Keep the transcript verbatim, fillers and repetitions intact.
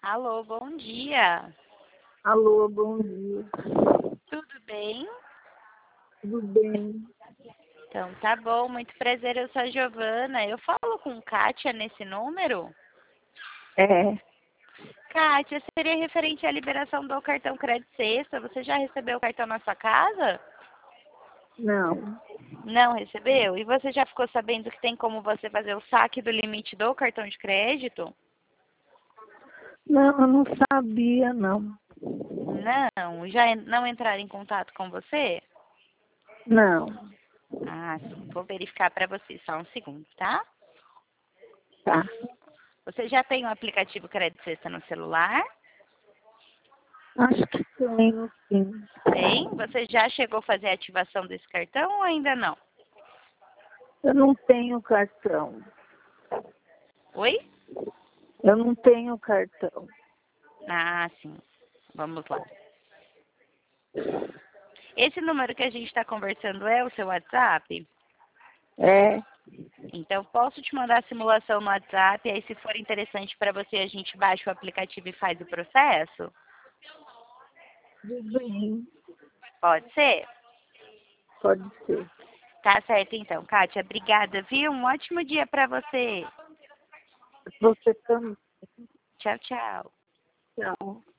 Alô, bom dia. Alô, bom dia. Tudo bem? Tudo bem? Então, tá bom. Muito prazer, eu sou a Giovana. Eu falo com Kátia nesse número? É, Kátia, seria referente à liberação do cartão Crédito Sexta. Você já recebeu o cartão na sua casa? não. Não recebeu? E você já ficou sabendo que tem como você fazer o saque do limite do cartão de crédito? Não, eu não sabia, não. Não, já en- não entraram em contato com você? Não, Ah, sim. Vou verificar para você, só um segundo, tá? tá. Você já tem o aplicativo Crédito Sexta no celular? Acho que tenho, sim. Tem? Você já chegou a fazer a ativação desse cartão ou ainda não? Eu não tenho cartão. Oi? Eu não tenho cartão. Ah, sim. Vamos lá. Esse número que a gente está conversando é o seu WhatsApp? É, Então, posso te mandar a simulação no WhatsApp, aí se for interessante para você, a gente baixa o aplicativo e faz o processo? tudo bem. Pode ser? Pode ser. Tá certo então, Kátia. Obrigada, viu? Um ótimo dia para você. Você também. Tchau, tchau. Tchau.